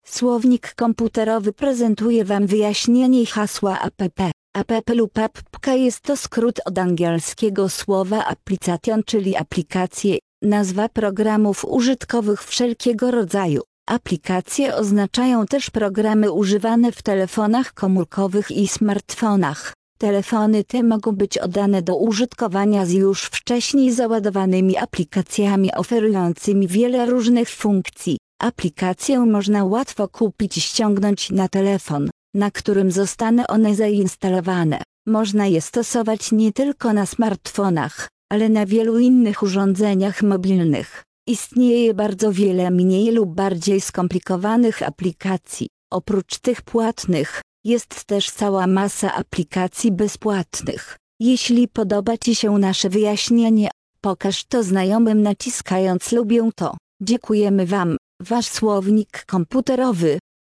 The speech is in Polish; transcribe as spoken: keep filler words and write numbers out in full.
Słownik komputerowy prezentuje Wam wyjaśnienie hasła app. App lub appka jest to skrót od angielskiego słowa application, czyli aplikacje, nazwa programów użytkowych wszelkiego rodzaju. Aplikacje oznaczają też programy używane w telefonach komórkowych i smartfonach. Telefony te mogą być oddane do użytkowania z już wcześniej załadowanymi aplikacjami oferującymi wiele różnych funkcji. Aplikację można łatwo kupić i ściągnąć na telefon, na którym zostaną one zainstalowane. Można je stosować nie tylko na smartfonach, ale na wielu innych urządzeniach mobilnych. Istnieje bardzo wiele mniej lub bardziej skomplikowanych aplikacji. Oprócz tych płatnych, jest też cała masa aplikacji bezpłatnych. Jeśli podoba Ci się nasze wyjaśnienie, pokaż to znajomym naciskając lubię to. Dziękujemy Wam, Wasz słownik komputerowy.